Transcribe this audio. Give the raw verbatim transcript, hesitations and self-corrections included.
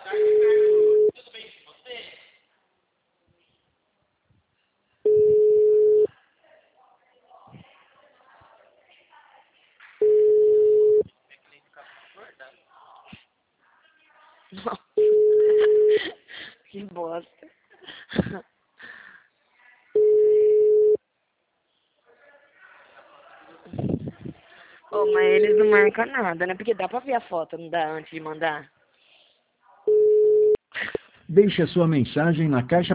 Nossa, que bosta. Oh, mas eles não marcam nada, né? Porque dá pra ver a foto, não dá, antes de mandar? Deixe a sua mensagem na caixa